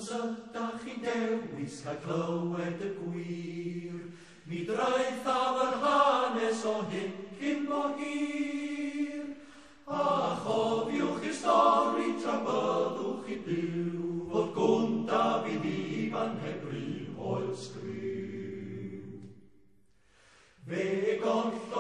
Os ydych chi'n dewis cael clywed y gwir, mi draethaf yr hanes o hyn cyn bo hir. A chofiwch i'r stori tra byddwch chi byw, fod gwnt a fydd ifan heb ry oel sgriw. Fe gon